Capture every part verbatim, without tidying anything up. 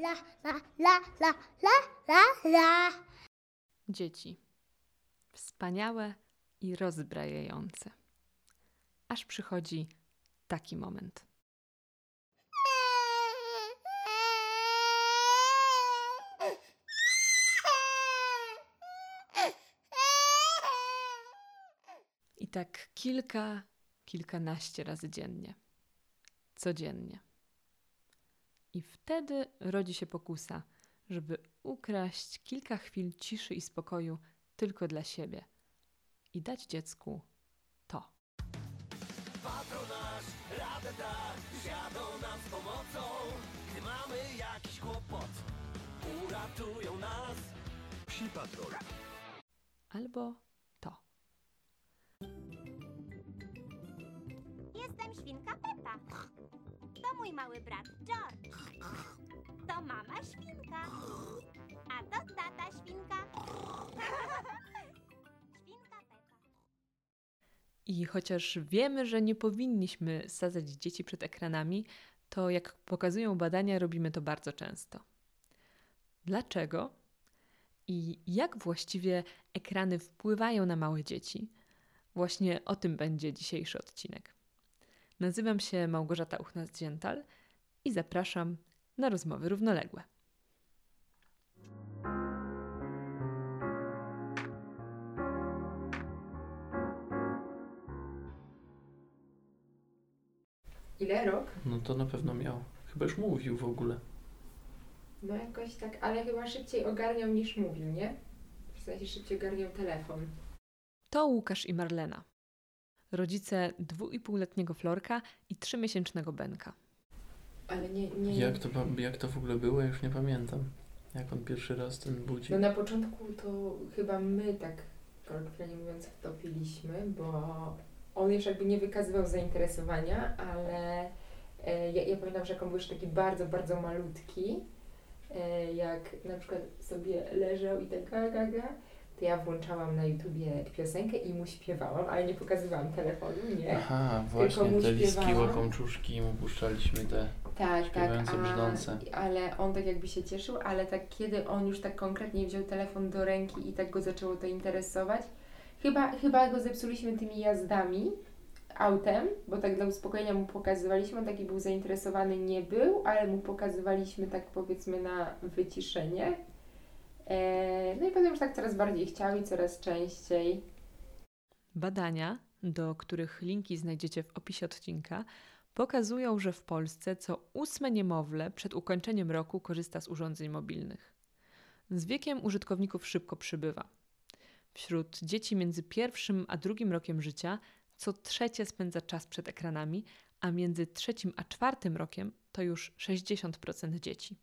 la, la, la, la, la, la, la. Dzieci. Wspaniałe i rozbrajające. Aż przychodzi taki moment. I tak kilka, kilkanaście razy dziennie. Codziennie. I wtedy rodzi się pokusa, żeby ukraść kilka chwil ciszy i spokoju tylko dla siebie i dać dziecku to. Patronaż, radę da, zjadą nam z pomocą. Gdy mamy jakiś kłopot, uratują nas. Psi Patrol. Albo to. Jestem świnka Peppa. To mój mały brat George. To mama świnka. A to tata świnka. Świnka Peppa. I chociaż wiemy, że nie powinniśmy sadzać dzieci przed ekranami, to jak pokazują badania, robimy to bardzo często. Dlaczego? I jak właściwie ekrany wpływają na małe dzieci? Właśnie o tym będzie dzisiejszy odcinek. Nazywam się Małgorzata Uchnas-Dziętal i zapraszam na rozmowy równoległe. Ile? Rok? No to na pewno miał. Chyba już mówił w ogóle. No jakoś tak, ale chyba szybciej ogarniał niż mówił, nie? W sensie szybciej ogarniał telefon. To Łukasz i Marlena. Rodzice dwuipółletniego Florka i trzymiesięcznego Benka. Ale nie, nie... Jak to, jak to w ogóle było? Ja już nie pamiętam. Jak on pierwszy raz ten budzi. No na początku to chyba my tak, kolokwialnie mówiąc, wtopiliśmy, bo on już jakby nie wykazywał zainteresowania, ale e, ja, ja pamiętam, że jak on był już taki bardzo, bardzo malutki, e, jak na przykład sobie leżał i tak ga, ga, ga, to ja włączałam na YouTubie piosenkę i mu śpiewałam, ale nie pokazywałam telefonu, nie? Aha, właśnie, mu te listki, śpiewałam. łakomczuszki i mu puszczaliśmy te Tak, tak, śpiewające brzdące. a, ale on tak jakby się cieszył, ale tak kiedy on już tak konkretnie wziął telefon do ręki i tak go zaczęło to interesować, chyba, chyba go zepsuliśmy tymi jazdami autem, bo tak dla uspokojenia mu pokazywaliśmy, on taki był zainteresowany, nie był, ale mu pokazywaliśmy tak powiedzmy na wyciszenie. E, no i potem już tak coraz bardziej chciał i coraz częściej. Badania, do których linki znajdziecie w opisie odcinka, pokazują, że w Polsce co ósme niemowlę przed ukończeniem roku korzysta z urządzeń mobilnych. Z wiekiem użytkowników szybko przybywa. Wśród dzieci między pierwszym a drugim rokiem życia co trzecie spędza czas przed ekranami, a między trzecim a czwartym rokiem to już sześćdziesiąt procent dzieci.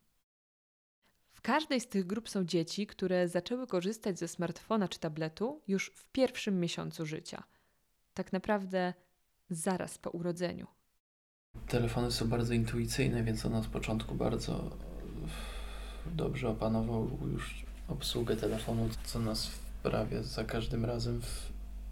W każdej z tych grup są dzieci, które zaczęły korzystać ze smartfona czy tabletu już w pierwszym miesiącu życia. Tak naprawdę zaraz po urodzeniu. Telefony są bardzo intuicyjne, więc on od początku bardzo dobrze opanował już obsługę telefonu, co nas wprawia za każdym razem w,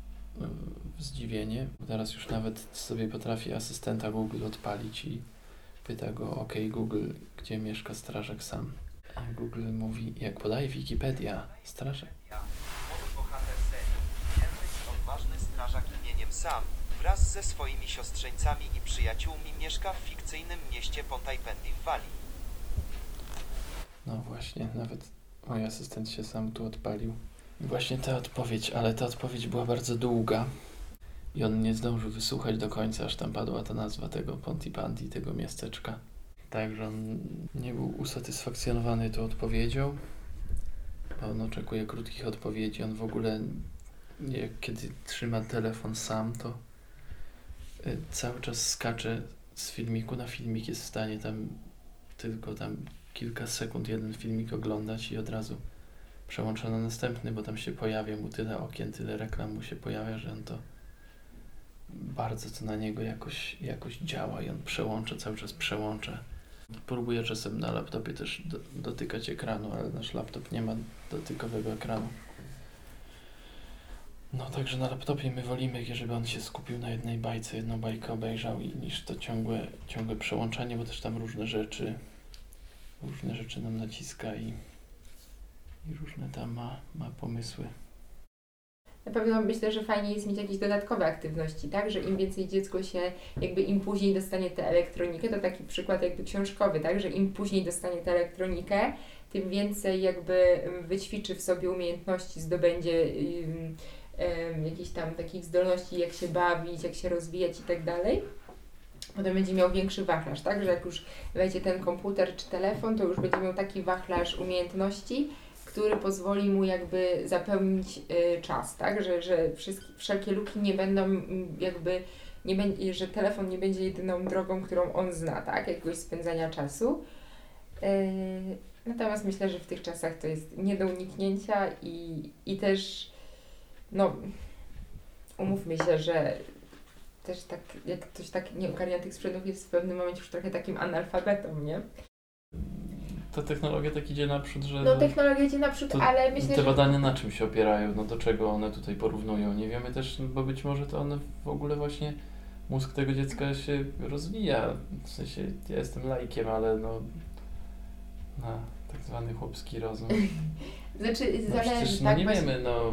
w zdziwienie. Teraz już nawet sobie potrafi asystenta Google odpalić i pyta go: OK Google, gdzie mieszka strażak Sam? A Google mówi, jak podaje Wikipedia, strażak. Młody bohater serii, Henryk, odważny strażak imieniem Sam, wraz ze swoimi siostrzeńcami i przyjaciółmi mieszka w fikcyjnym mieście Pontypandy w Walii. No właśnie, nawet mój asystent się sam tu odpalił. I właśnie ta odpowiedź, ale ta odpowiedź była bardzo długa i on nie zdążył wysłuchać do końca, aż tam padła ta nazwa tego Pontypandy, tego miasteczka. Także on nie był usatysfakcjonowany tą odpowiedzią. On oczekuje krótkich odpowiedzi. On w ogóle, nie, kiedy trzyma telefon sam, to y, cały czas skacze z filmiku na filmik. Jest w stanie tam tylko tam kilka sekund jeden filmik oglądać i od razu przełącza na następny, bo tam się pojawia mu tyle okien, tyle reklam mu się pojawia, że on to bardzo to na niego jakoś, jakoś działa i on przełącza, cały czas przełącza. Próbuję czasem na laptopie też do, dotykać ekranu, ale nasz laptop nie ma dotykowego ekranu. No także na laptopie my wolimy, żeby on się skupił na jednej bajce, jedną bajkę obejrzał i niż to ciągłe, ciągłe przełączanie, bo też tam różne rzeczy różne rzeczy nam naciska i, i różne tam ma, ma pomysły. Na pewno myślę, że fajnie jest mieć jakieś dodatkowe aktywności, tak? Że im więcej dziecko się, jakby im później dostanie tę elektronikę, to taki przykład jakby książkowy, tak? Że im później dostanie tę elektronikę, tym więcej jakby wyćwiczy w sobie umiejętności, zdobędzie um, um, jakichś tam takich zdolności, jak się bawić, jak się rozwijać i tak dalej. Potem będzie miał większy wachlarz, tak? Że jak już wejdzie ten komputer czy telefon, to już będzie miał taki wachlarz umiejętności, który pozwoli mu jakby zapełnić y, czas, tak? Że, że wszystkie, wszelkie luki nie będą mm, jakby, nie będzie, że telefon nie będzie jedyną drogą, którą on zna, tak? Jakiegoś spędzania czasu. Yy, natomiast myślę, że w tych czasach to jest nie do uniknięcia i, i też, no, umówmy się, że też tak, jak ktoś tak nie ogarnia tych sprzętów, jest w pewnym momencie już trochę takim analfabetą, nie? Ta technologia tak idzie naprzód, że... No technologia idzie naprzód, to ale myślę, te że... badania na czym się opierają? No do czego one tutaj porównują? Nie wiemy też, bo być może to one w ogóle właśnie mózg tego dziecka się rozwija. W sensie ja jestem laikiem, ale no na tak zwany chłopski rozum. Znaczy No zależy, przecież, no tak? nie właśnie- wiemy, no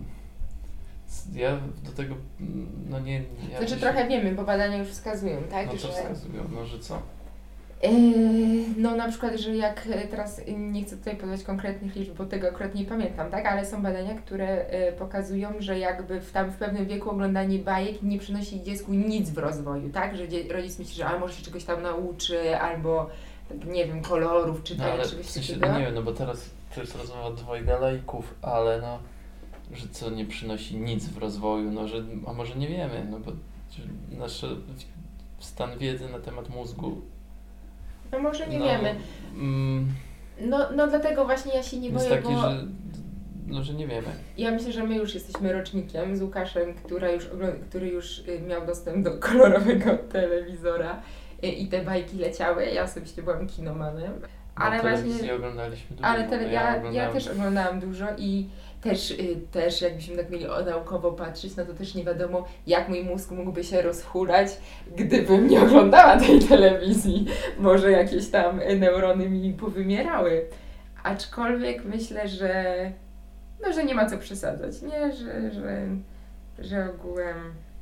ja do tego, no nie... Ja Znaczy się- trochę wiemy, bo badania już wskazują, tak? No to że... wskazują, no że co? Yy, no na przykład, że jak e, teraz e, nie chcę tutaj podawać konkretnych liczb, bo tego akurat nie pamiętam, tak? Ale są badania, które e, pokazują, że jakby w, tam w pewnym wieku oglądanie bajek nie przynosi dziecku nic w rozwoju, tak? Że dzie- rodzic myśli, że a może się czegoś tam nauczy, albo tak, nie wiem, kolorów, No czytania, ale czegoś w sensie, takiego. no nie wiem, no bo teraz to jest rozmowa dwojga laików, ale no, że co nie przynosi nic w rozwoju, no że, a może nie wiemy, no bo że nasz stan wiedzy na temat mózgu, No może nie no, wiemy. Mm, No, no dlatego właśnie ja się nie jest boję, taki, bo że, no, że nie wiemy. ja myślę, że my już jesteśmy rocznikiem z Łukaszem, która już, ogl- który już y, miał dostęp do kolorowego telewizora y, i te bajki leciały. Ja osobiście byłam kinomanem. Ale no, właśnie, telewizję oglądaliśmy dużo. ale tele, no, ja, ja oglądałem- też oglądałam dużo i też, y, też jakbyśmy tak mieli o naukowo patrzeć, no to też nie wiadomo, jak mój mózg mógłby się rozchulać, gdybym nie oglądała tej telewizji. Może jakieś tam y, neurony mi powymierały. Aczkolwiek myślę, że no, że nie ma co przesadzać, nie? Że, że, że ogółem...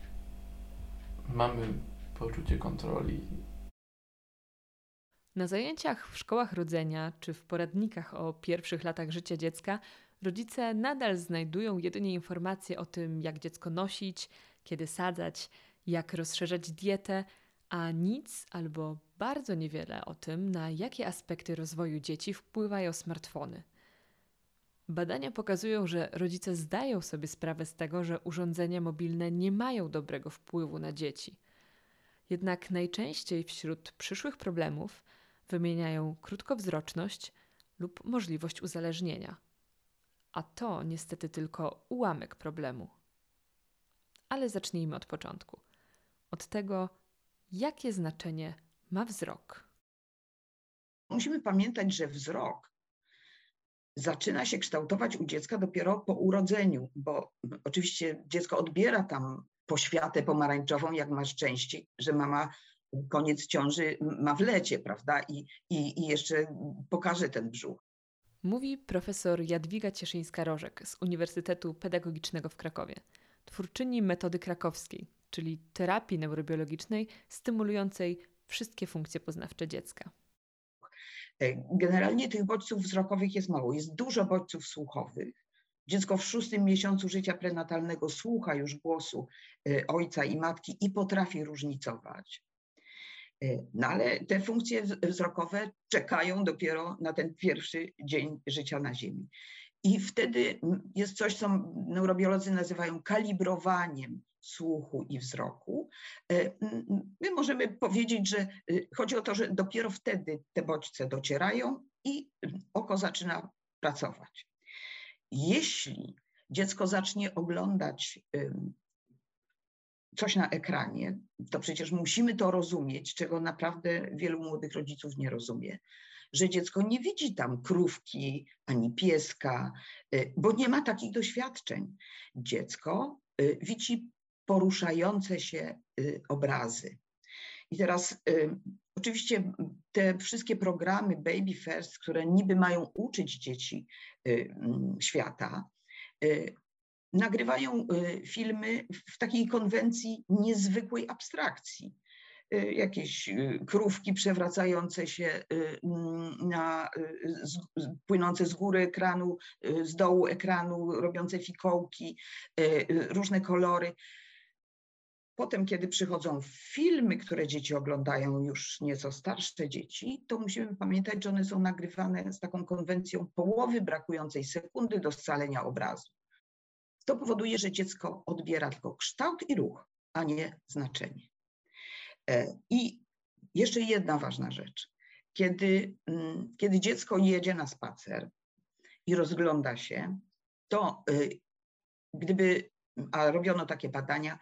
Mamy poczucie kontroli. Na zajęciach w szkołach rodzenia czy w poradnikach o pierwszych latach życia dziecka rodzice nadal znajdują jedynie informacje o tym, jak dziecko nosić, kiedy sadzać, jak rozszerzać dietę, a nic albo bardzo niewiele o tym, na jakie aspekty rozwoju dzieci wpływają smartfony. Badania pokazują, że rodzice zdają sobie sprawę z tego, że urządzenia mobilne nie mają dobrego wpływu na dzieci. Jednak najczęściej wśród przyszłych problemów wymieniają krótkowzroczność lub możliwość uzależnienia. A to niestety tylko ułamek problemu. Ale zacznijmy od początku. Od tego, jakie znaczenie ma wzrok. Musimy pamiętać, że wzrok zaczyna się kształtować u dziecka dopiero po urodzeniu, bo oczywiście dziecko odbiera tam poświatę pomarańczową, jak ma szczęście, że mama koniec ciąży ma w lecie, prawda? I, i, i jeszcze pokaże ten brzuch. Mówi profesor Jadwiga Cieszyńska-Rożek z Uniwersytetu Pedagogicznego w Krakowie, twórczyni metody krakowskiej, czyli terapii neurobiologicznej stymulującej wszystkie funkcje poznawcze dziecka. Generalnie tych bodźców wzrokowych jest mało. Jest dużo bodźców słuchowych. Dziecko w szóstym miesiącu życia prenatalnego słucha już głosu ojca i matki i potrafi różnicować. No ale te funkcje wzrokowe czekają dopiero na ten pierwszy dzień życia na Ziemi. I wtedy jest coś, co neurobiolodzy nazywają kalibrowaniem słuchu i wzroku. My możemy powiedzieć, że chodzi o to, że dopiero wtedy te bodźce docierają i oko zaczyna pracować. Jeśli dziecko zacznie oglądać coś na ekranie, to przecież musimy to rozumieć, czego naprawdę wielu młodych rodziców nie rozumie, że dziecko nie widzi tam krówki ani pieska, bo nie ma takich doświadczeń. Dziecko widzi poruszające się obrazy. I teraz oczywiście te wszystkie programy Baby First, które niby mają uczyć dzieci y, mm, świata, y, nagrywają y, filmy w takiej konwencji niezwykłej abstrakcji. Y, jakieś y, krówki przewracające się y, na, y, z, płynące z góry ekranu, y, z dołu ekranu, robiące fikołki, y, y, różne kolory. Potem, kiedy przychodzą filmy, które dzieci oglądają, już nieco starsze dzieci, to musimy pamiętać, że one są nagrywane z taką konwencją połowy brakującej sekundy do scalenia obrazu. To powoduje, że dziecko odbiera tylko kształt i ruch, a nie znaczenie. I jeszcze jedna ważna rzecz. Kiedy, kiedy dziecko jedzie na spacer i rozgląda się, to gdyby, a robiono takie badania,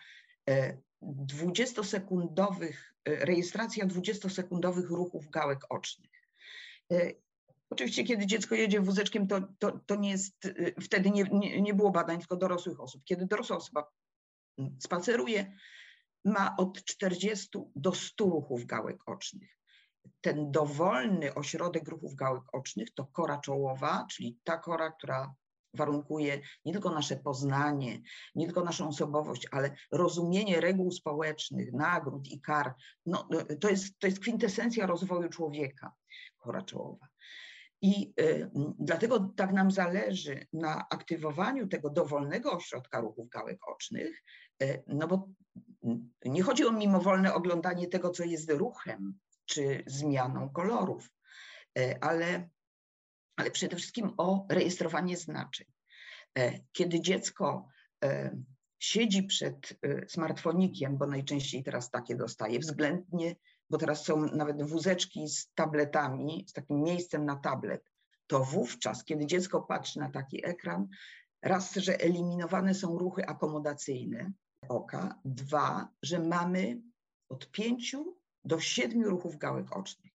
dwudziestosekundowych, rejestracja dwudziestosekundowych ruchów gałek ocznych. Oczywiście, kiedy dziecko jedzie wózeczkiem, to, to, to nie jest, wtedy nie, nie, nie było badań, tylko dorosłych osób. Kiedy dorosła osoba spaceruje, ma od czterdziestu do stu ruchów gałek ocznych. Ten dowolny ośrodek ruchów gałek ocznych to kora czołowa, czyli ta kora, która warunkuje nie tylko nasze poznanie, nie tylko naszą osobowość, ale rozumienie reguł społecznych, nagród i kar. No, to jest, to jest kwintesencja rozwoju człowieka, kora czołowa. I y, dlatego tak nam zależy na aktywowaniu tego dowolnego ośrodka ruchów gałek ocznych, y, no bo nie chodzi o mimowolne oglądanie tego, co jest ruchem, czy zmianą kolorów, y, ale ale przede wszystkim o rejestrowanie znaczeń. Kiedy dziecko siedzi przed smartfonikiem, bo najczęściej teraz takie dostaje, względnie, bo teraz są nawet wózeczki z tabletami, z takim miejscem na tablet, to wówczas, kiedy dziecko patrzy na taki ekran, raz, że eliminowane są ruchy akomodacyjne oka, dwa, że mamy od pięciu do siedmiu ruchów gałek ocznych.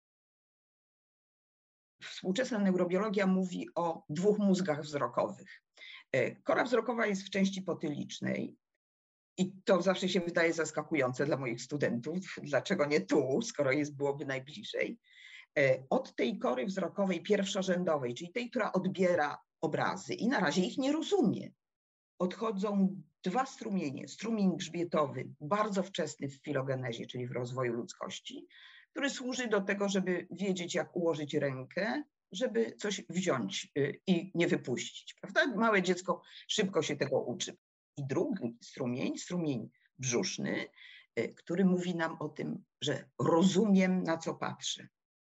Współczesna neurobiologia mówi o dwóch mózgach wzrokowych. Kora wzrokowa jest w części potylicznej i to zawsze się wydaje zaskakujące dla moich studentów. Dlaczego nie tu, skoro jest byłoby najbliżej? Od tej kory wzrokowej pierwszorzędowej, czyli tej, która odbiera obrazy i na razie ich nie rozumie, odchodzą dwa strumienie. Strumień grzbietowy, bardzo wczesny w filogenezie, czyli w rozwoju ludzkości, który służy do tego, żeby wiedzieć, jak ułożyć rękę, żeby coś wziąć i nie wypuścić, prawda? Małe dziecko szybko się tego uczy. I drugi strumień, strumień brzuszny, który mówi nam o tym, że rozumiem, na co patrzę.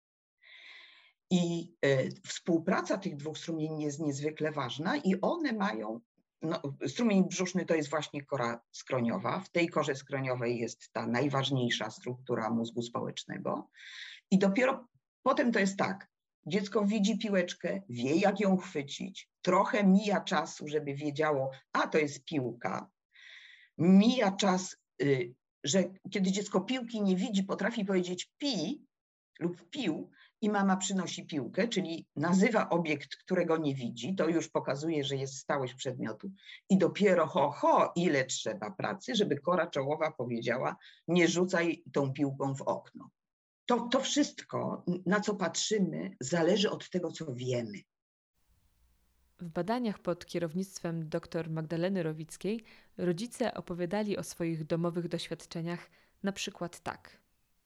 I współpraca tych dwóch strumieni jest niezwykle ważna i one mają, no, strumień brzuszny to jest właśnie kora skroniowa. W tej korze skroniowej jest ta najważniejsza struktura mózgu społecznego. I dopiero potem to jest tak, dziecko widzi piłeczkę, wie, jak ją chwycić, trochę mija czasu, żeby wiedziało, a to jest piłka. Mija czas, y, że kiedy dziecko piłki nie widzi, potrafi powiedzieć pi lub pił i mama przynosi piłkę, czyli nazywa obiekt, którego nie widzi, to już pokazuje, że jest stałość przedmiotu. I dopiero ho, ho, ile trzeba pracy, żeby kora czołowa powiedziała, nie rzucaj tą piłką w okno. To, to wszystko, na co patrzymy, zależy od tego, co wiemy. W badaniach pod kierownictwem dr Magdaleny Rowickiej rodzice opowiadali o swoich domowych doświadczeniach na przykład tak.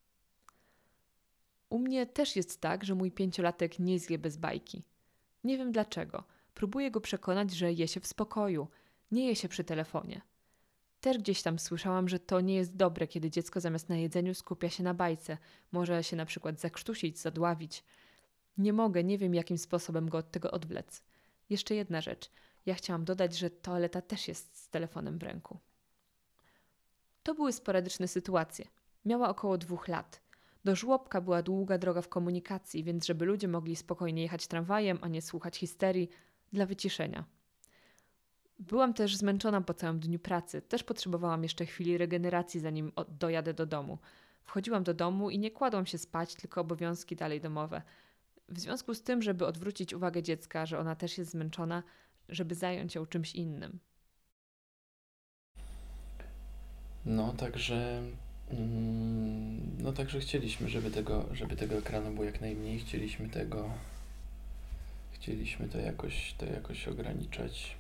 U mnie też jest tak, że mój pięciolatek nie zje bez bajki. Nie wiem dlaczego. Próbuję go przekonać, że je się w spokoju, nie je się przy telefonie. Też gdzieś tam słyszałam, że to nie jest dobre, kiedy dziecko zamiast na jedzeniu skupia się na bajce. Może się na przykład zakrztusić, zadławić. Nie mogę, nie wiem jakim sposobem go od tego odwlec. Jeszcze jedna rzecz. Ja chciałam dodać, że toaleta też jest z telefonem w ręku. To były sporadyczne sytuacje. Miała około dwóch lat. Do żłobka była długa droga w komunikacji, więc żeby ludzie mogli spokojnie jechać tramwajem, a nie słuchać histerii, dla wyciszenia. Byłam też zmęczona po całym dniu pracy. Też potrzebowałam jeszcze chwili regeneracji, zanim dojadę do domu. Wchodziłam do domu i nie kładłam się spać, tylko obowiązki dalej domowe. W związku z tym, żeby odwrócić uwagę dziecka, że ona też jest zmęczona, żeby zająć ją czymś innym. No, także Mm, No także chcieliśmy, żeby tego, żeby tego ekranu było jak najmniej. Chcieliśmy tego, chcieliśmy to jakoś, to jakoś ograniczać.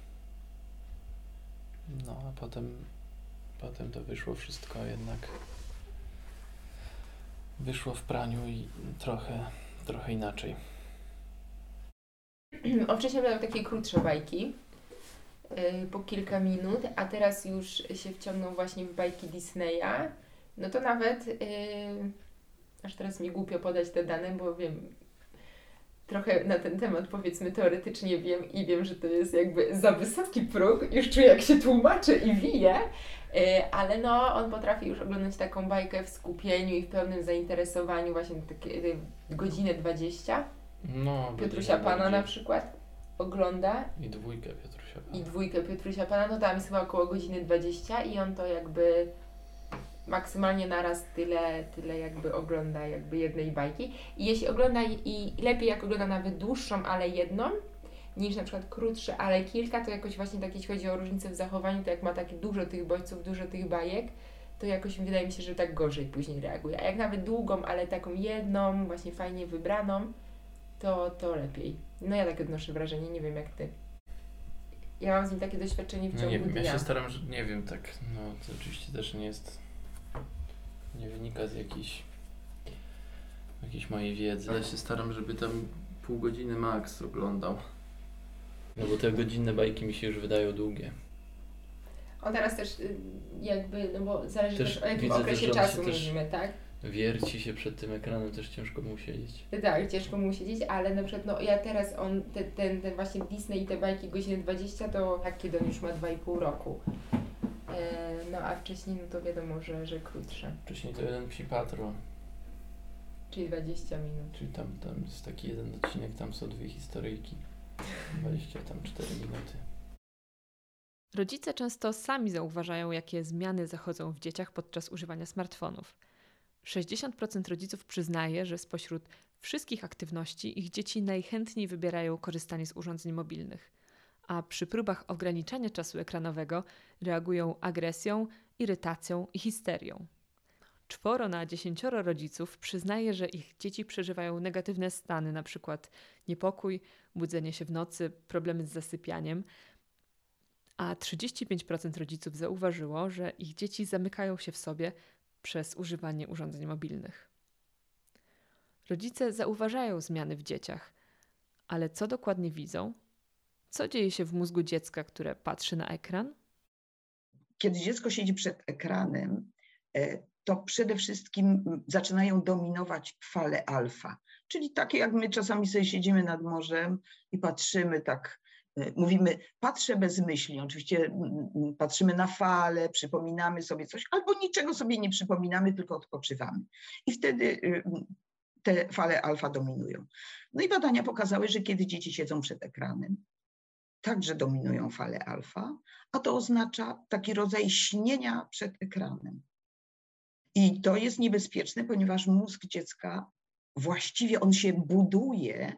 No a potem, potem to wyszło wszystko jednak, wyszło w praniu i trochę, trochę inaczej. On wcześniej miał takie krótsze bajki, yy, po kilka minut, a teraz już się wciągnął właśnie w bajki Disneya. No to nawet, yy, aż teraz mi głupio podać te dane, bo wiem, trochę na ten temat powiedzmy teoretycznie wiem i wiem, że to jest jakby za wysoki próg, już czuję jak się tłumaczy i wije, yy, ale no on potrafi już oglądać taką bajkę w skupieniu i w pełnym zainteresowaniu właśnie takie yy, godzinę dwadzieścia. No, Piotrusia Pana bardziej. na przykład ogląda I dwójkę Piotrusia Pana. i dwójkę Piotrusia Pana, no tam jest chyba około godziny dwadzieścia i on to jakby maksymalnie naraz tyle, tyle jakby ogląda jakby jednej bajki. I jeśli ogląda i, i lepiej jak ogląda nawet dłuższą, ale jedną, niż na przykład krótsze, ale kilka, to jakoś właśnie tak jeśli chodzi o różnicę w zachowaniu, to jak ma takie dużo tych bodźców, dużo tych bajek, to jakoś wydaje mi się, że tak gorzej później reaguje. A jak nawet długą, ale taką jedną, właśnie fajnie wybraną, to, to lepiej. No ja tak odnoszę wrażenie, nie wiem jak ty. Ja mam z nim takie doświadczenie w No ciągu nie wiem, dnia. ja się staram, że nie wiem, tak, no to oczywiście też nie jest, nie wynika z jakiejś, jakiejś mojej wiedzy, ale się staram, żeby tam pół godziny max oglądał. No bo te godzinne bajki mi się już wydają długie. On teraz też y, jakby, no bo zależy też, Też o jakim widzę też, okresie że on czasu się też- mówimy, tak? Wierci się przed tym ekranem, też ciężko mu siedzieć. Tak, ciężko mu siedzieć, ale na przykład no ja teraz on, te, ten, ten właśnie Disney i te bajki godziny dwadzieścia to tak kiedy on już ma dwa i pół roku. E, no a wcześniej no to wiadomo, że, że krótsze, Wcześniej to jeden Psi Patrol, czyli dwadzieścia minut. czyli tam, tam jest taki jeden odcinek, tam są dwie historyjki, dwadzieścia tam cztery minuty. Rodzice często sami zauważają, jakie zmiany zachodzą w dzieciach podczas używania smartfonów. sześćdziesiąt procent rodziców przyznaje, że spośród wszystkich aktywności ich dzieci najchętniej wybierają korzystanie z urządzeń mobilnych, a przy próbach ograniczania czasu ekranowego reagują agresją, irytacją i histerią. Czworo na dziesięcioro rodziców przyznaje, że ich dzieci przeżywają negatywne stany, np. niepokój, budzenie się w nocy, problemy z zasypianiem, a trzydzieści pięć procent rodziców zauważyło, że ich dzieci zamykają się w sobie przez używanie urządzeń mobilnych. Rodzice zauważają zmiany w dzieciach, ale co dokładnie widzą? Co dzieje się w mózgu dziecka, które patrzy na ekran? Kiedy dziecko siedzi przed ekranem, e, to przede wszystkim zaczynają dominować fale alfa, czyli takie jak my czasami sobie siedzimy nad morzem i patrzymy tak, e, mówimy patrzę bez myśli, oczywiście mm, patrzymy na fale, przypominamy sobie coś, albo niczego sobie nie przypominamy, tylko odpoczywamy. I wtedy y, te fale alfa dominują. No i badania pokazały, że kiedy dzieci siedzą przed ekranem, także dominują fale alfa, a to oznacza taki rodzaj śnienia przed ekranem. I to jest niebezpieczne, ponieważ mózg dziecka właściwie on się buduje,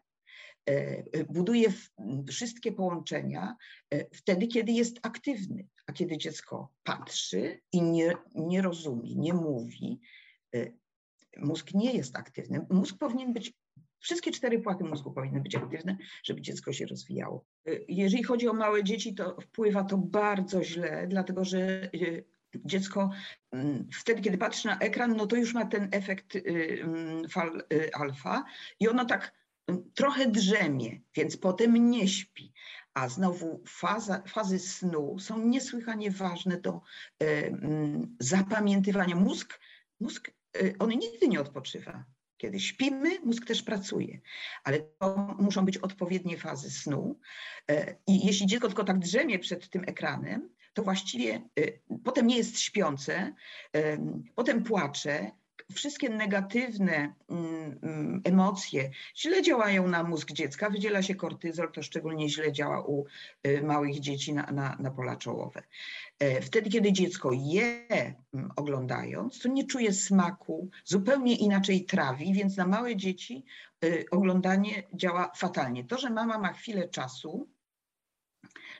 e, buduje w- wszystkie połączenia e, wtedy, kiedy jest aktywny, a kiedy dziecko patrzy i nie, nie rozumie, nie mówi, e, mózg nie jest aktywny. Mózg powinien być, wszystkie cztery płaty mózgu powinny być aktywne, żeby dziecko się rozwijało. Y, Jeżeli chodzi o małe dzieci, to wpływa to bardzo źle, dlatego że y, dziecko mm, wtedy, kiedy patrzy na ekran, no to już ma ten efekt y, mm, fal y, alfa i ono tak y, trochę drzemie, więc potem nie śpi. A znowu faza, fazy snu są niesłychanie ważne do y, mm, zapamiętywania. Mózg, mózg y, on nigdy nie odpoczywa. Kiedy śpimy, mózg też pracuje, ale to muszą być odpowiednie fazy snu. E, I jeśli dziecko tylko tak drzemie przed tym ekranem, to właściwie e, potem nie jest śpiące, e, potem płacze. Wszystkie negatywne mm, mm, emocje źle działają na mózg dziecka, wydziela się kortyzol, to szczególnie źle działa u e, małych dzieci na, na, na pola czołowe. E, Wtedy, kiedy dziecko je mm, oglądając, to nie czuje smaku, zupełnie inaczej trawi, więc na małe dzieci e, oglądanie działa fatalnie. To, że mama ma chwilę czasu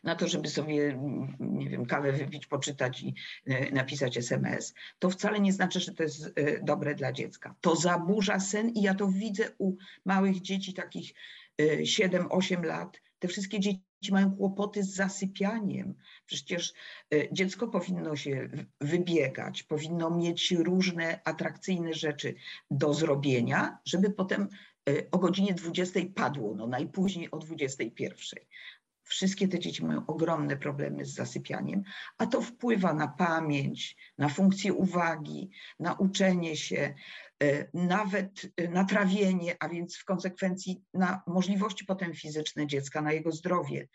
na to, żeby sobie, nie wiem, kawę wypić, poczytać i napisać es em es, to wcale nie znaczy, że to jest dobre dla dziecka. To zaburza sen i ja to widzę u małych dzieci, takich siedem osiem lat. Te wszystkie dzieci mają kłopoty z zasypianiem. Przecież dziecko powinno się wybiegać, powinno mieć różne atrakcyjne rzeczy do zrobienia, żeby potem o godzinie dwudziestej padło, no najpóźniej o dwudziestej pierwszej. Wszystkie te dzieci mają ogromne problemy z zasypianiem, a to wpływa na pamięć, na funkcję uwagi, na uczenie się, nawet na trawienie, a więc w konsekwencji na możliwości potem fizyczne dziecka, na jego zdrowie.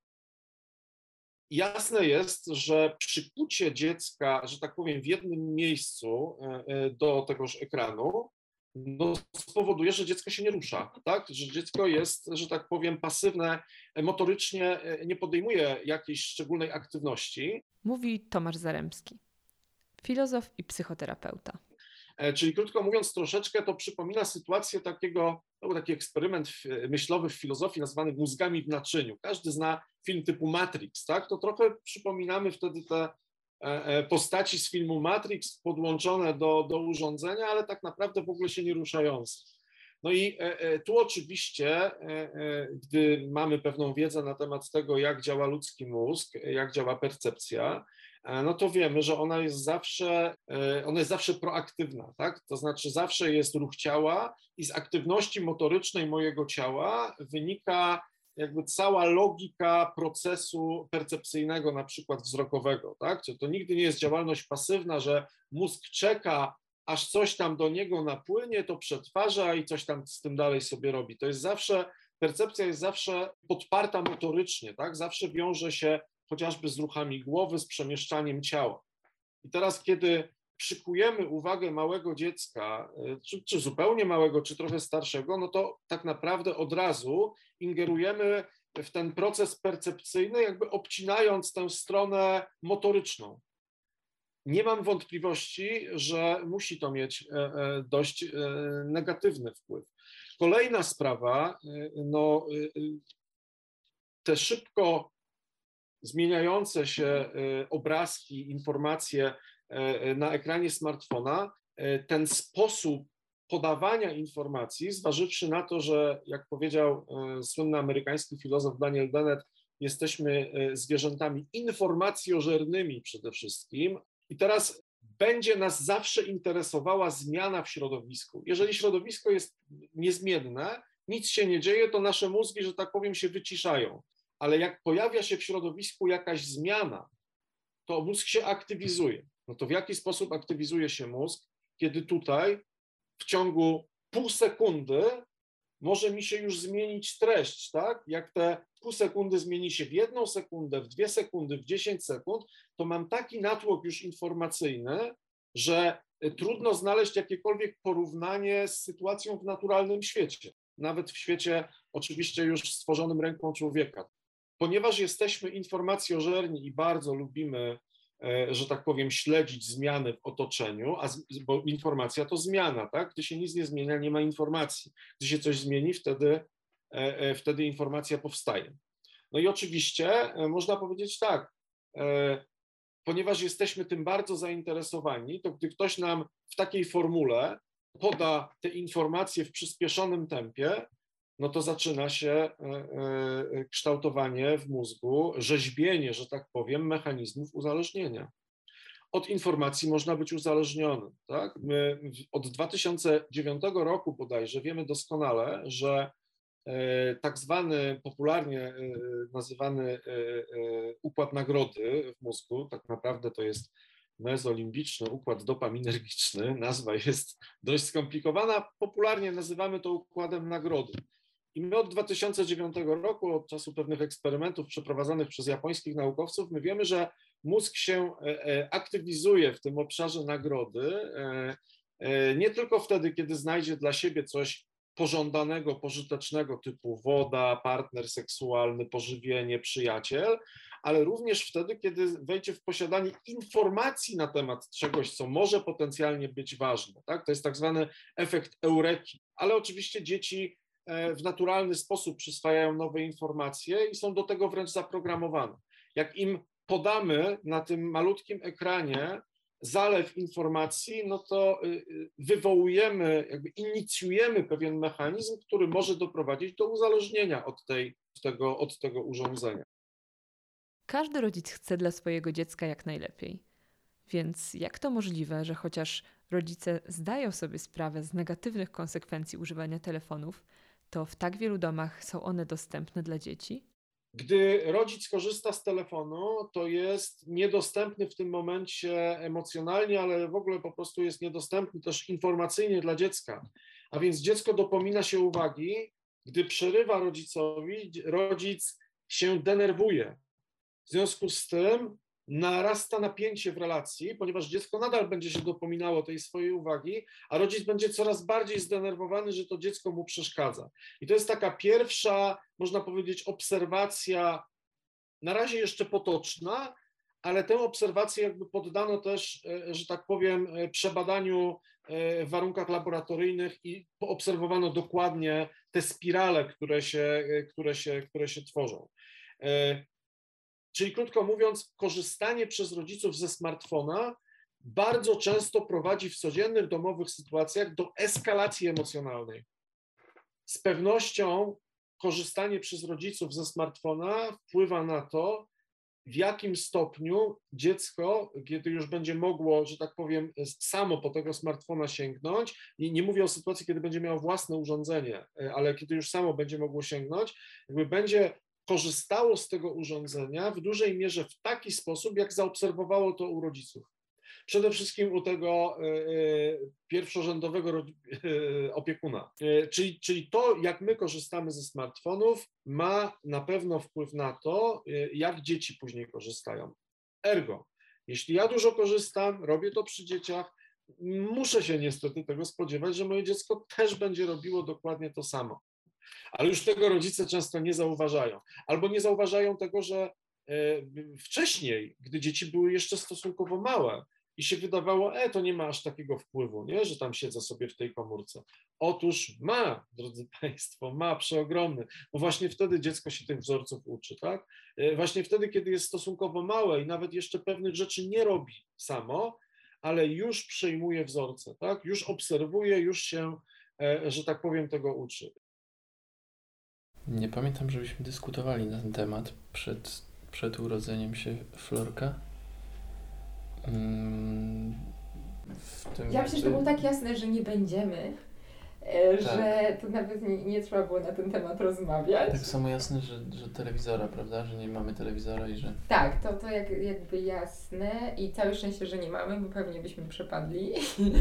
Jasne jest, że przykucie dziecka, że tak powiem, w jednym miejscu do tegoż ekranu, no, spowoduje, że dziecko się nie rusza, tak? Że dziecko jest, że tak powiem, pasywne, motorycznie nie podejmuje jakiejś szczególnej aktywności. Mówi Tomasz Zaremski, filozof i psychoterapeuta. Czyli krótko mówiąc, troszeczkę to przypomina sytuację takiego, to był taki eksperyment myślowy w filozofii nazwany mózgami w naczyniu. Każdy zna film typu Matrix, tak? To trochę przypominamy wtedy te postaci z filmu Matrix podłączone do, do urządzenia, ale tak naprawdę w ogóle się nie ruszające. No i tu oczywiście, gdy mamy pewną wiedzę na temat tego, jak działa ludzki mózg, jak działa percepcja, no to wiemy, że ona jest zawsze, ona jest zawsze proaktywna, tak? To znaczy zawsze jest ruch ciała i z aktywności motorycznej mojego ciała wynika jakby cała logika procesu percepcyjnego, na przykład wzrokowego, tak? To nigdy nie jest działalność pasywna, że mózg czeka, aż coś tam do niego napłynie, to przetwarza i coś tam z tym dalej sobie robi. To jest zawsze, percepcja jest zawsze podparta motorycznie, tak? Zawsze wiąże się chociażby z ruchami głowy, z przemieszczaniem ciała. I teraz, kiedy przykujemy uwagę małego dziecka, czy, czy zupełnie małego, czy trochę starszego, no to tak naprawdę od razu ingerujemy w ten proces percepcyjny, jakby obcinając tę stronę motoryczną. Nie mam wątpliwości, że musi to mieć dość negatywny wpływ. Kolejna sprawa, no te szybko zmieniające się obrazki, informacje na ekranie smartfona, ten sposób podawania informacji, zważywszy na to, że jak powiedział słynny amerykański filozof Daniel Dennett, jesteśmy zwierzętami informacjożernymi przede wszystkim i teraz będzie nas zawsze interesowała zmiana w środowisku. Jeżeli środowisko jest niezmienne, nic się nie dzieje, to nasze mózgi, że tak powiem, się wyciszają. Ale jak pojawia się w środowisku jakaś zmiana, to mózg się aktywizuje. No to w jaki sposób aktywizuje się mózg, kiedy tutaj w ciągu pół sekundy może mi się już zmienić treść, tak? Jak te pół sekundy zmieni się w jedną sekundę, w dwie sekundy, w dziesięć sekund, to mam taki natłok już informacyjny, że trudno znaleźć jakiekolwiek porównanie z sytuacją w naturalnym świecie, nawet w świecie oczywiście już stworzonym ręką człowieka. Ponieważ jesteśmy informacjożerni i bardzo lubimy, że tak powiem, śledzić zmiany w otoczeniu, a z, bo informacja to zmiana, tak? Gdy się nic nie zmienia, nie ma informacji. Gdy się coś zmieni, wtedy, wtedy informacja powstaje. No i oczywiście można powiedzieć tak, ponieważ jesteśmy tym bardzo zainteresowani, to gdy ktoś nam w takiej formule poda te informacje w przyspieszonym tempie, no to zaczyna się kształtowanie w mózgu, rzeźbienie, że tak powiem, mechanizmów uzależnienia. Od informacji można być uzależnionym, tak? My od dwa tysiące dziewiątego roku bodajże wiemy doskonale, że tak zwany, popularnie nazywany układ nagrody w mózgu, tak naprawdę to jest mezolimbiczny układ dopaminergiczny, nazwa jest dość skomplikowana, popularnie nazywamy to układem nagrody. I my od dwa tysiące dziewiątego roku, od czasu pewnych eksperymentów przeprowadzonych przez japońskich naukowców, my wiemy, że mózg się aktywizuje w tym obszarze nagrody, nie tylko wtedy, kiedy znajdzie dla siebie coś pożądanego, pożytecznego typu woda, partner seksualny, pożywienie, przyjaciel, ale również wtedy, kiedy wejdzie w posiadanie informacji na temat czegoś, co może potencjalnie być ważne. Tak? To jest tak zwany efekt eureki, ale oczywiście dzieci w naturalny sposób przyswajają nowe informacje i są do tego wręcz zaprogramowane. Jak im podamy na tym malutkim ekranie zalew informacji, no to wywołujemy, jakby inicjujemy pewien mechanizm, który może doprowadzić do uzależnienia od, tej, od, tego, od tego urządzenia. Każdy rodzic chce dla swojego dziecka jak najlepiej. Więc jak to możliwe, że chociaż rodzice zdają sobie sprawę z negatywnych konsekwencji używania telefonów, to w tak wielu domach są one dostępne dla dzieci? Gdy rodzic korzysta z telefonu, to jest niedostępny w tym momencie emocjonalnie, ale w ogóle po prostu jest niedostępny też informacyjnie dla dziecka. A więc dziecko dopomina się uwagi, gdy przerywa rodzicowi, rodzic się denerwuje. W związku z tym narasta napięcie w relacji, ponieważ dziecko nadal będzie się dopominało tej swojej uwagi, a rodzic będzie coraz bardziej zdenerwowany, że to dziecko mu przeszkadza. I to jest taka pierwsza, można powiedzieć, obserwacja, na razie jeszcze potoczna, ale tę obserwację jakby poddano też, że tak powiem, przebadaniu w warunkach laboratoryjnych i poobserwowano dokładnie te spirale, które się, które się, które się tworzą. Czyli krótko mówiąc, korzystanie przez rodziców ze smartfona bardzo często prowadzi w codziennych domowych sytuacjach do eskalacji emocjonalnej. Z pewnością korzystanie przez rodziców ze smartfona wpływa na to, w jakim stopniu dziecko, kiedy już będzie mogło, że tak powiem, samo po tego smartfona sięgnąć, i nie mówię o sytuacji, kiedy będzie miało własne urządzenie, ale kiedy już samo będzie mogło sięgnąć, jakby będzie korzystało z tego urządzenia w dużej mierze w taki sposób, jak zaobserwowało to u rodziców. Przede wszystkim u tego y, pierwszorzędowego y, opiekuna. Y, czyli, czyli to, jak my korzystamy ze smartfonów, ma na pewno wpływ na to, y, jak dzieci później korzystają. Ergo, jeśli ja dużo korzystam, robię to przy dzieciach, muszę się niestety tego spodziewać, że moje dziecko też będzie robiło dokładnie to samo. Ale już tego rodzice często nie zauważają. Albo nie zauważają tego, że wcześniej, gdy dzieci były jeszcze stosunkowo małe i się wydawało, e, to nie ma aż takiego wpływu, nie, że tam siedzę sobie w tej komórce. Otóż ma, drodzy Państwo, ma przeogromny, bo właśnie wtedy dziecko się tych wzorców uczy, tak? Właśnie wtedy, kiedy jest stosunkowo małe i nawet jeszcze pewnych rzeczy nie robi samo, ale już przejmuje wzorce, tak? Już obserwuje, już się, że tak powiem, tego uczy. Nie pamiętam, żebyśmy dyskutowali na ten temat przed, przed urodzeniem się Florka. Mm, w tym ja myślę, że to było tak jasne, że nie będziemy, tak. że to nawet nie, nie trzeba było na ten temat rozmawiać. Tak samo jasne, że, że telewizora, prawda, że nie mamy telewizora i że... Tak, to, to jak, jakby jasne i całe szczęście, że nie mamy, bo pewnie byśmy przepadli,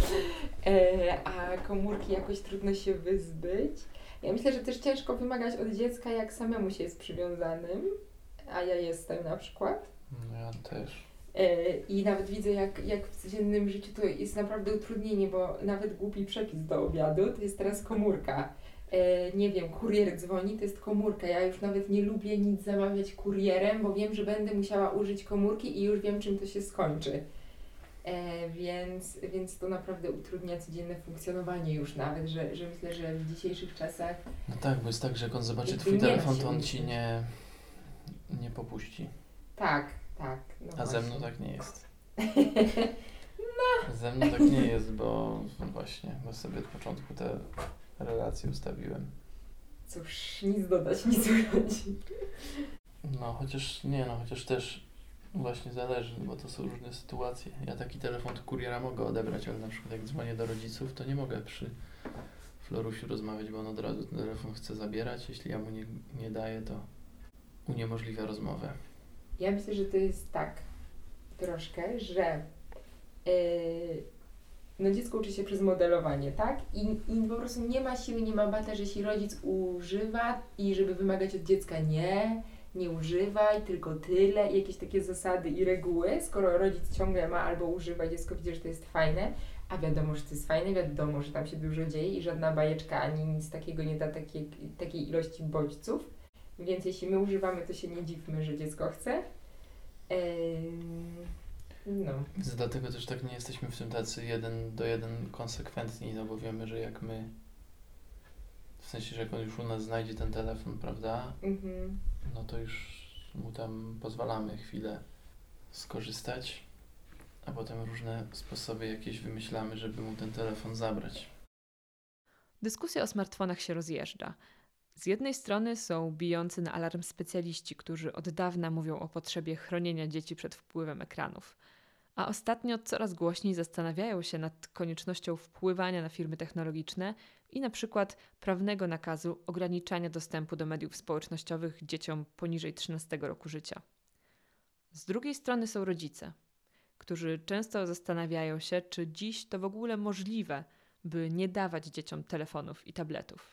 a komórki jakoś trudno się wyzbyć. Ja myślę, że też ciężko wymagać od dziecka, jak samemu się jest przywiązanym, a ja jestem na przykład. No ja też. I nawet widzę, jak, jak w codziennym życiu to jest naprawdę utrudnienie, bo nawet głupi przepis do obiadu to jest teraz komórka. Nie wiem, kurier dzwoni, to jest komórka. Ja już nawet nie lubię nic zamawiać kurierem, bo wiem, że będę musiała użyć komórki i już wiem, czym to się skończy. E, więc, więc to naprawdę utrudnia codzienne funkcjonowanie już nawet, że, że myślę, że w dzisiejszych czasach... No tak, bo jest tak, że jak on zobaczy twój telefon, to on ci nie, nie popuści. Tak, tak. No A właśnie. ze mną tak nie jest. No. Ze mną tak nie jest, bo no właśnie, bo sobie od początku te relacje ustawiłem. Cóż, nic dodać, nic ująć. No chociaż, nie no, chociaż też właśnie zależy, bo to są różne sytuacje. Ja taki telefon od kuriera mogę odebrać, ale na przykład jak dzwonię do rodziców, to nie mogę przy Florusiu rozmawiać, bo on od razu ten telefon chce zabierać. Jeśli ja mu nie, nie daję, to uniemożliwia rozmowę. Ja myślę, że to jest tak troszkę, że yy, no dziecko uczy się przez modelowanie, tak? I, I po prostu nie ma siły, nie ma bata, że jeśli rodzic używa i żeby wymagać od dziecka nie, nie używaj, tylko tyle, i jakieś takie zasady i reguły, skoro rodzic ciągle ma albo używa, dziecko widzi, że to jest fajne, a wiadomo, że to jest fajne, wiadomo, że tam się dużo dzieje i żadna bajeczka ani nic takiego nie da takiej, takiej ilości bodźców, więc jeśli my używamy, to się nie dziwmy, że dziecko chce. Eee, no. Więc dlatego też tak nie jesteśmy w tym tacy jeden do jeden konsekwentni, no bo wiemy, że jak my W sensie, że jak on już u nas znajdzie ten telefon, prawda, Mhm. no to już mu tam pozwalamy chwilę skorzystać, a potem różne sposoby jakieś wymyślamy, żeby mu ten telefon zabrać. Dyskusja o smartfonach się rozjeżdża. Z jednej strony są bijący na alarm specjaliści, którzy od dawna mówią o potrzebie chronienia dzieci przed wpływem ekranów, a ostatnio coraz głośniej zastanawiają się nad koniecznością wpływania na firmy technologiczne i na przykład prawnego nakazu ograniczania dostępu do mediów społecznościowych dzieciom poniżej trzynastego roku życia. Z drugiej strony są rodzice, którzy często zastanawiają się, czy dziś to w ogóle możliwe, by nie dawać dzieciom telefonów i tabletów.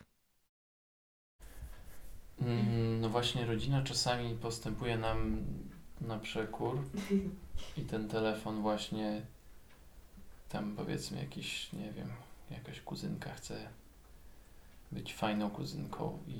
Mm, No właśnie, rodzina czasami postępuje nam na przekór i ten telefon właśnie tam powiedzmy jakiś, nie wiem, jakaś kuzynka chce być fajną kuzynką i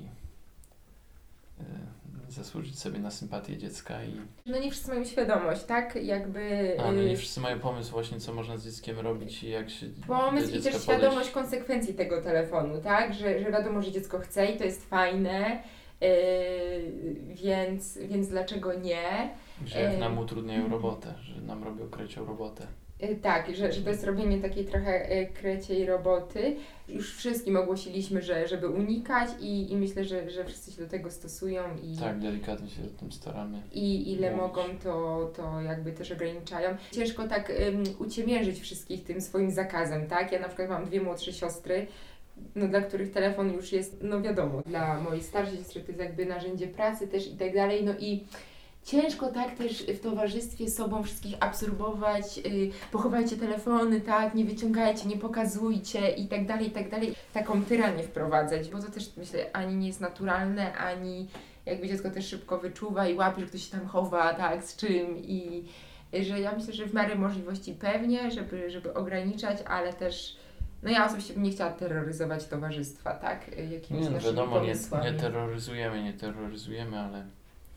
y, zasłużyć sobie na sympatię dziecka i No nie wszyscy mają świadomość, tak? Jakby... a, no nie y, wszyscy mają pomysł właśnie, co można z dzieckiem robić i jak się Pomysł do i dziecka też świadomość podejść. konsekwencji tego telefonu, tak? Że, że wiadomo, że dziecko chce i to jest fajne, yy, więc, więc dlaczego nie? Że jak Yy, nam utrudniają robotę, że nam robią krecią robotę. Yy, tak, że, że to jest robienie takiej trochę yy, kreciej roboty. Już wszystkim ogłosiliśmy, że, żeby unikać i, i myślę, że, że wszyscy się do tego stosują i... Tak, delikatnie się o tym staramy. I ile mówić. mogą, to, to jakby też ograniczają. Ciężko tak um, uciemiężyć wszystkich tym swoim zakazem, tak? Ja na przykład mam dwie młodsze siostry, no, dla których telefon już jest, no wiadomo, dla mojej starszej siostry to jest jakby narzędzie pracy też i tak dalej, no i ciężko tak też w towarzystwie sobą wszystkich absorbować, yy, pochowajcie telefony, tak, nie wyciągajcie, nie pokazujcie i tak dalej, i tak dalej. Taką tyranię wprowadzać, bo to też myślę ani nie jest naturalne, ani jakby dziecko też szybko wyczuwa i łapie, że ktoś się tam chowa, tak, z czym i że ja myślę, że w miarę możliwości pewnie, żeby, żeby ograniczać, ale też, no ja osobiście bym nie chciała terroryzować towarzystwa, tak, jakimiś Nie, no naszymi wiadomo, nie, pomysłami. nie terroryzujemy, nie terroryzujemy, ale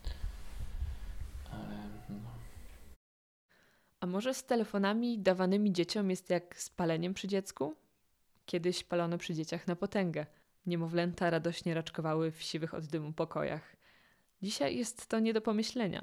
ale no. A może z telefonami dawanymi dzieciom jest jak z paleniem przy dziecku? Kiedyś palono przy dzieciach na potęgę. Niemowlęta radośnie raczkowały w siwych od dymu pokojach. Dzisiaj jest to nie do pomyślenia.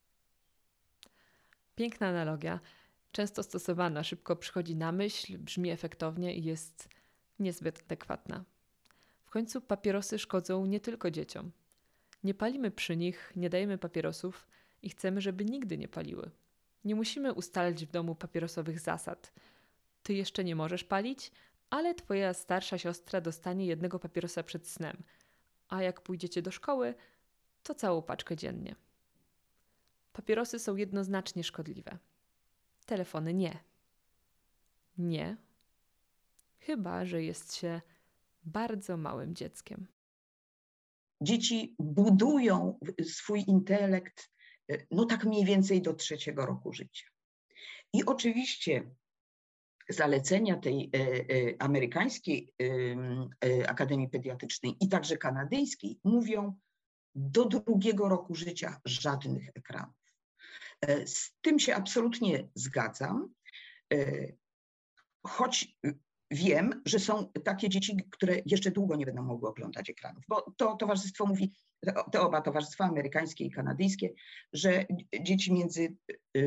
Piękna analogia, często stosowana, szybko przychodzi na myśl, brzmi efektownie i jest niezbyt adekwatna. W końcu papierosy szkodzą nie tylko dzieciom. Nie palimy przy nich, nie dajemy papierosów i chcemy, żeby nigdy nie paliły. Nie musimy ustalać w domu papierosowych zasad. Ty jeszcze nie możesz palić, ale twoja starsza siostra dostanie jednego papierosa przed snem, a jak pójdziecie do szkoły, to całą paczkę dziennie. Papierosy są jednoznacznie szkodliwe. Telefony nie. Nie. Chyba że jest się bardzo małym dzieckiem. Dzieci budują swój intelekt, no tak mniej więcej do trzeciego roku życia. I oczywiście zalecenia tej e, e, amerykańskiej e, e, Akademii Pediatrycznej i także kanadyjskiej mówią do drugiego roku życia żadnych ekranów. E, z tym się absolutnie zgadzam, e, choć wiem, że są takie dzieci, które jeszcze długo nie będą mogły oglądać ekranów, bo to towarzystwo mówi, te oba towarzystwa, amerykańskie i kanadyjskie, że dzieci między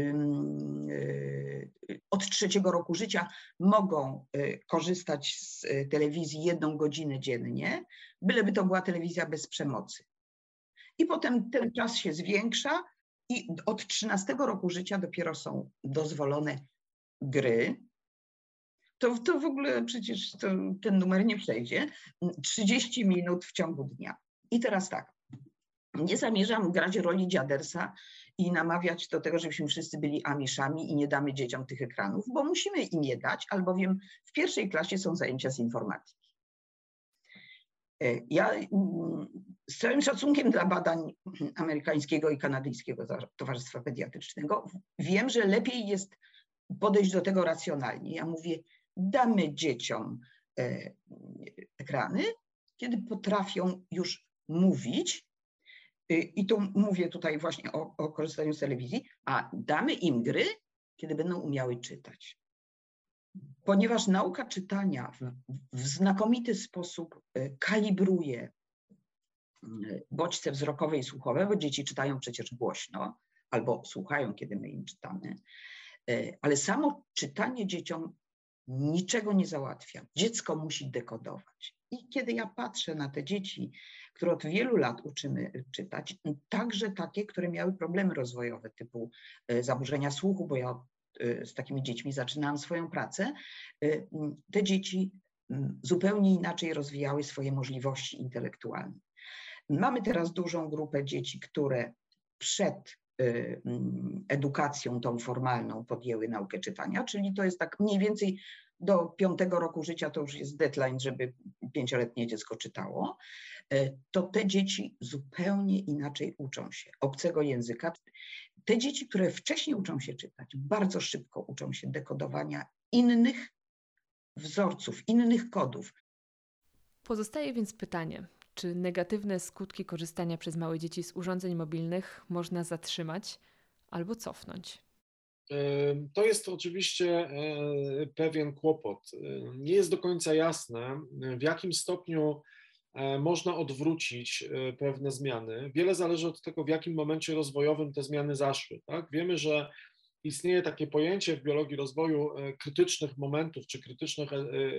yy, od trzeciego roku życia mogą yy, korzystać z telewizji jedną godzinę dziennie, byleby to była telewizja bez przemocy. I potem ten czas się zwiększa i od trzynastego roku życia dopiero są dozwolone gry. To, to w ogóle przecież to, ten numer nie przejdzie. trzydzieści minut w ciągu dnia. I teraz tak, nie zamierzam grać roli dziadersa i namawiać do tego, żebyśmy wszyscy byli amiszami i nie damy dzieciom tych ekranów, bo musimy im je dać, albowiem w pierwszej klasie są zajęcia z informatyki. Ja z całym szacunkiem dla badań amerykańskiego i kanadyjskiego Towarzystwa Pediatrycznego wiem, że lepiej jest podejść do tego racjonalnie. Ja mówię, damy dzieciom e, ekrany, kiedy potrafią już mówić, e, i tu mówię tutaj właśnie o, o korzystaniu z telewizji, a damy im gry, kiedy będą umiały czytać. ponieważ nauka czytania w, w znakomity sposób kalibruje bodźce wzrokowe i słuchowe, bo dzieci czytają przecież głośno albo słuchają, kiedy my im czytamy, ale samo czytanie dzieciom niczego nie załatwia. Dziecko musi dekodować. I kiedy ja patrzę na te dzieci, które od wielu lat uczymy czytać, także takie, które miały problemy rozwojowe typu zaburzenia słuchu, bo ja z takimi dziećmi zaczynałam swoją pracę, te dzieci zupełnie inaczej rozwijały swoje możliwości intelektualne. Mamy teraz dużą grupę dzieci, które przed edukacją tą formalną podjęły naukę czytania, czyli to jest tak mniej więcej do piątego roku życia to już jest deadline, żeby pięcioletnie dziecko czytało, to te dzieci zupełnie inaczej uczą się obcego języka. Te dzieci, które wcześniej uczą się czytać, bardzo szybko uczą się dekodowania innych wzorców, innych kodów. Pozostaje więc pytanie, czy negatywne skutki korzystania przez małe dzieci z urządzeń mobilnych można zatrzymać albo cofnąć? To jest oczywiście pewien kłopot. Nie jest do końca jasne, w jakim stopniu można odwrócić pewne zmiany. Wiele zależy od tego, w jakim momencie rozwojowym te zmiany zaszły. Tak? Wiemy, że istnieje takie pojęcie w biologii rozwoju krytycznych momentów, czy krytycznych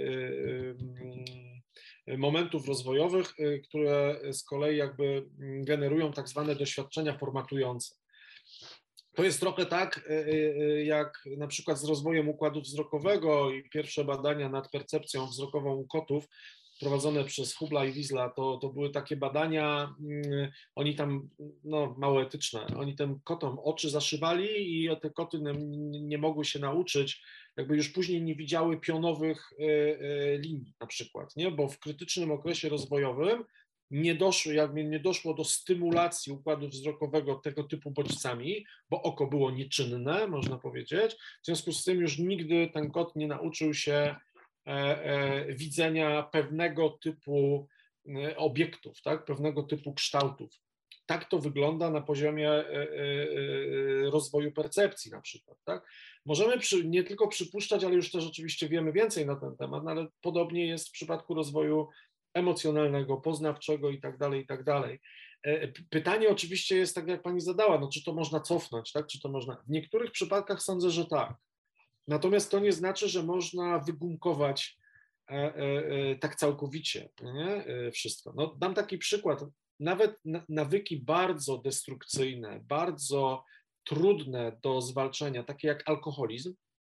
momentów rozwojowych, które z kolei jakby generują tak zwane doświadczenia formatujące. To jest trochę tak, jak na przykład z rozwojem układu wzrokowego i pierwsze badania nad percepcją wzrokową u kotów prowadzone przez Hubla i Wiesla, to, to były takie badania, oni tam, no mało etyczne, oni tym kotom oczy zaszywali i te koty nie, nie mogły się nauczyć, jakby już później nie widziały pionowych linii na przykład, nie? Bo w krytycznym okresie rozwojowym nie doszło, jakby nie doszło do stymulacji układu wzrokowego tego typu bodźcami, bo oko było nieczynne, można powiedzieć. W związku z tym już nigdy ten kot nie nauczył się e, e, widzenia pewnego typu obiektów, tak? Pewnego typu kształtów. Tak to wygląda na poziomie e, e, rozwoju percepcji na przykład. Tak? Możemy przy, nie tylko przypuszczać, ale już też oczywiście wiemy więcej na ten temat, no ale podobnie jest w przypadku rozwoju emocjonalnego, poznawczego i tak dalej, i tak dalej. Pytanie oczywiście jest tak, jak pani zadała, no czy to można cofnąć, tak? Czy to można? W niektórych przypadkach sądzę, że tak. Natomiast to nie znaczy, że można wygumkować e, e, tak całkowicie, nie? Wszystko. No, dam taki przykład. Nawet nawyki bardzo destrukcyjne, bardzo trudne do zwalczenia, takie jak alkoholizm,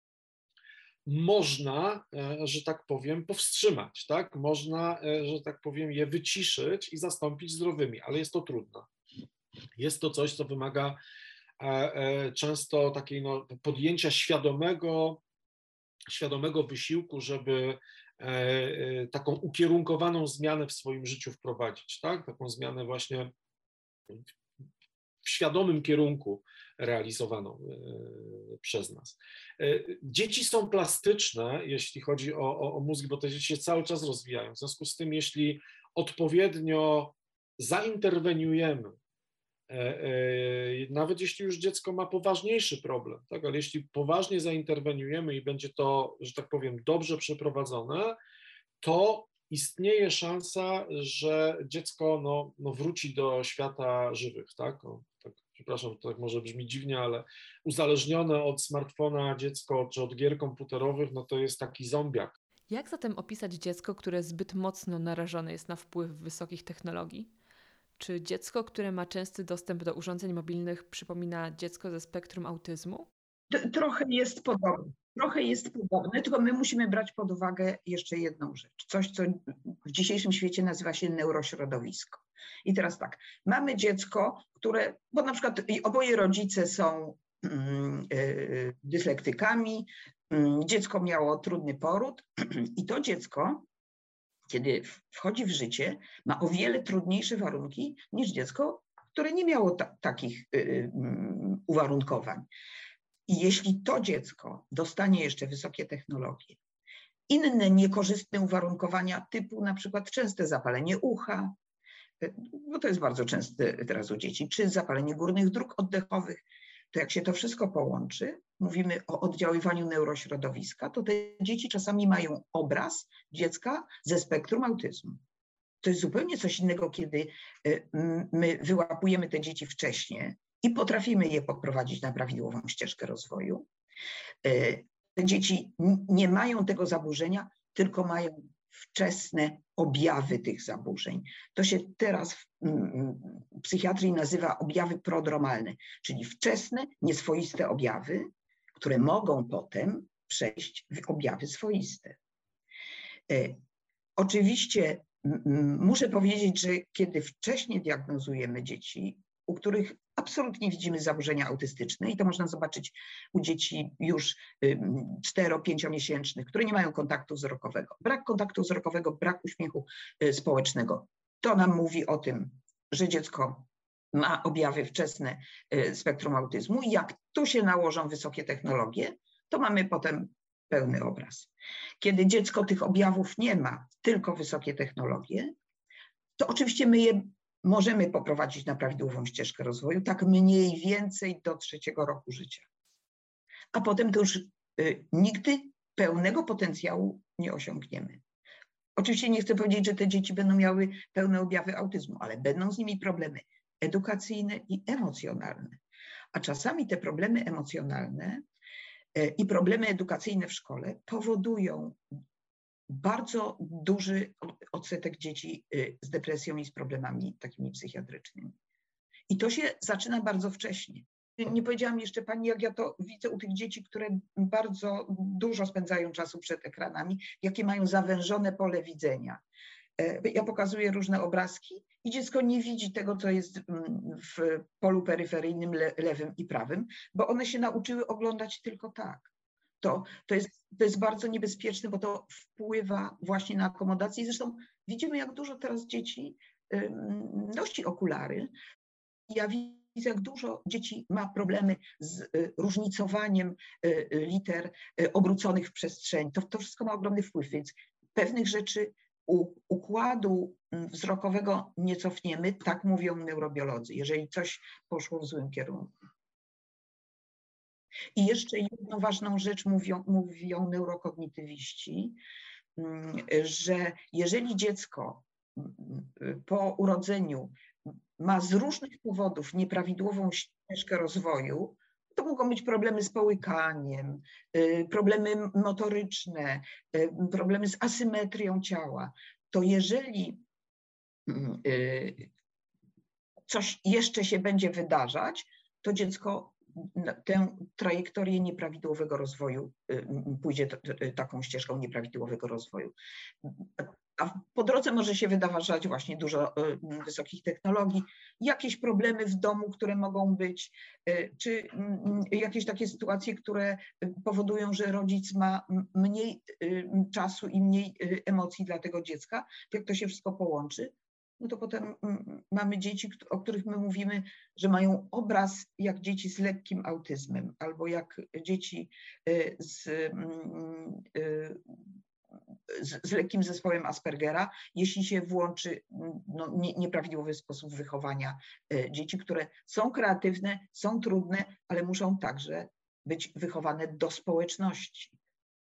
można, że tak powiem, powstrzymać, tak? Można, że tak powiem, je wyciszyć i zastąpić zdrowymi, ale jest to trudne. Jest to coś, co wymaga często takiej no, podjęcia świadomego, świadomego wysiłku, żeby taką ukierunkowaną zmianę w swoim życiu wprowadzić, tak? Taką zmianę właśnie w świadomym kierunku realizowaną przez nas. Dzieci są plastyczne, jeśli chodzi o, o, o mózg, bo te dzieci się cały czas rozwijają. W związku z tym, jeśli odpowiednio zainterweniujemy, nawet jeśli już dziecko ma poważniejszy problem, tak, ale jeśli poważnie zainterweniujemy i będzie to, że tak powiem, dobrze przeprowadzone, to istnieje szansa, że dziecko no, no wróci do świata żywych, tak? O, tak? Przepraszam, to tak może brzmi dziwnie, ale uzależnione od smartfona dziecko czy od gier komputerowych, no to jest taki zombiak. Jak zatem opisać dziecko, które zbyt mocno narażone jest na wpływ wysokich technologii? Czy dziecko, które ma częsty dostęp do urządzeń mobilnych, przypomina dziecko ze spektrum autyzmu? Trochę jest podobne. Trochę jest podobne, tylko my musimy brać pod uwagę jeszcze jedną rzecz. Coś, co w dzisiejszym świecie nazywa się neurośrodowisko. I teraz tak, mamy dziecko, które, bo na przykład oboje rodzice są mm, y, dyslektykami, mm, dziecko miało trudny poród i to dziecko, kiedy wchodzi w życie, ma o wiele trudniejsze warunki niż dziecko, które nie miało ta, takich y, y, uwarunkowań. I jeśli to dziecko dostanie jeszcze wysokie technologie, inne niekorzystne uwarunkowania typu na przykład częste zapalenie ucha, bo to jest bardzo częste teraz u dzieci, czy zapalenie górnych dróg oddechowych, to jak się to wszystko połączy, mówimy o oddziaływaniu neurośrodowiska, to te dzieci czasami mają obraz dziecka ze spektrum autyzmu. To jest zupełnie coś innego, kiedy my wyłapujemy te dzieci wcześnie i potrafimy je poprowadzić na prawidłową ścieżkę rozwoju. Te dzieci nie mają tego zaburzenia, tylko mają wczesne objawy tych zaburzeń. To się teraz w psychiatrii nazywa objawy prodromalne, czyli wczesne, nieswoiste objawy, które mogą potem przejść w objawy swoiste. Oczywiście muszę powiedzieć, że kiedy wcześniej diagnozujemy dzieci, u których absolutnie widzimy zaburzenia autystyczne i to można zobaczyć u dzieci już cztero-pięciomiesięcznych, które nie mają kontaktu wzrokowego. Brak kontaktu wzrokowego, brak uśmiechu społecznego. To nam mówi o tym, że dziecko ma objawy wczesne spektrum autyzmu i jak tu się nałożą wysokie technologie, to mamy potem pełny obraz. Kiedy dziecko tych objawów nie ma, tylko wysokie technologie, to oczywiście my je możemy poprowadzić na prawidłową ścieżkę rozwoju, tak mniej więcej do trzeciego roku życia. A potem to już y, nigdy pełnego potencjału nie osiągniemy. Oczywiście nie chcę powiedzieć, że te dzieci będą miały pełne objawy autyzmu, ale będą z nimi problemy edukacyjne i emocjonalne. A czasami te problemy emocjonalne y, i problemy edukacyjne w szkole powodują bardzo duży odsetek dzieci z depresją i z problemami takimi psychiatrycznymi. I to się zaczyna bardzo wcześnie. Nie powiedziałam jeszcze pani, jak ja to widzę u tych dzieci, które bardzo dużo spędzają czasu przed ekranami, jakie mają zawężone pole widzenia. Ja pokazuję różne obrazki i dziecko nie widzi tego, co jest w polu peryferyjnym, le, lewym i prawym, bo one się nauczyły oglądać tylko tak. To, to, jest, to jest bardzo niebezpieczne, bo to wpływa właśnie na akomodację. Zresztą widzimy, jak dużo teraz dzieci y, nosi okulary. Ja widzę, jak dużo dzieci ma problemy z y, różnicowaniem y, liter y, obróconych w przestrzeni. To, to wszystko ma ogromny wpływ, więc pewnych rzeczy u, układu wzrokowego nie cofniemy, tak mówią neurobiolodzy, jeżeli coś poszło w złym kierunku. I jeszcze jedną ważną rzecz mówią, mówią neurokognitywiści, że jeżeli dziecko po urodzeniu ma z różnych powodów nieprawidłową ścieżkę rozwoju, to mogą być problemy z połykaniem, problemy motoryczne, problemy z asymetrią ciała, to jeżeli coś jeszcze się będzie wydarzać, to dziecko tę trajektorię nieprawidłowego rozwoju pójdzie taką ścieżką nieprawidłowego rozwoju. A po drodze może się wydarzać właśnie dużo wysokich technologii, jakieś problemy w domu, które mogą być, czy jakieś takie sytuacje, które powodują, że rodzic ma mniej czasu i mniej emocji dla tego dziecka. Jak to się wszystko połączy, no to potem mamy dzieci, o których my mówimy, że mają obraz jak dzieci z lekkim autyzmem albo jak dzieci z, z, z lekkim zespołem Aspergera, jeśli się włączy no, nie, nieprawidłowy sposób wychowania dzieci, które są kreatywne, są trudne, ale muszą także być wychowane do społeczności.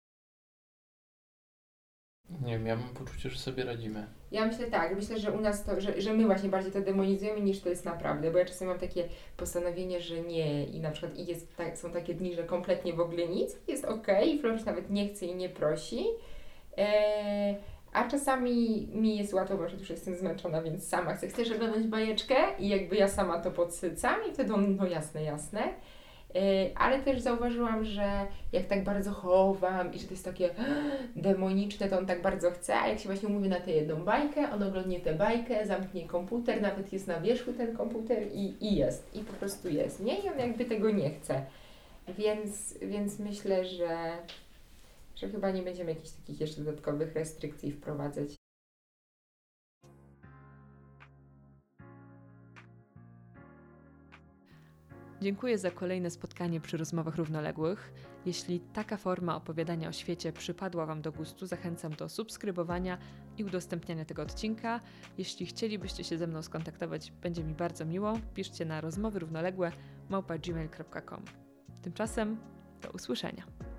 Nie wiem, ja mam poczucie, że sobie radzimy. Ja myślę tak, myślę, że u nas to, że, że my właśnie bardziej to demonizujemy niż to jest naprawdę, bo ja czasem mam takie postanowienie, że nie i na przykład i jest tak, są takie dni, że kompletnie w ogóle nic, jest okej, okay, Floruś nawet nie chce i nie prosi, eee, a czasami mi jest łatwo, bo już jestem zmęczona, więc sama chcę, chcesz oglądać bajeczkę i jakby ja sama to podsycam i wtedy on, no jasne, jasne. Ale też zauważyłam, że jak tak bardzo chowam i że to jest takie demoniczne, to on tak bardzo chce, a jak się właśnie umówi na tę jedną bajkę, on oglądnie tę bajkę, zamknie komputer, nawet jest na wierzchu ten komputer i, i jest, i po prostu jest, nie? I on jakby tego nie chce. Więc, więc myślę, że, że chyba nie będziemy jakichś takich jeszcze dodatkowych restrykcji wprowadzać. Dziękuję za kolejne spotkanie przy rozmowach równoległych. Jeśli taka forma opowiadania o świecie przypadła Wam do gustu, zachęcam do subskrybowania i udostępniania tego odcinka. Jeśli chcielibyście się ze mną skontaktować, będzie mi bardzo miło. Piszcie na rozmowy równoległe małpa gmail kropka com. Tymczasem Do usłyszenia.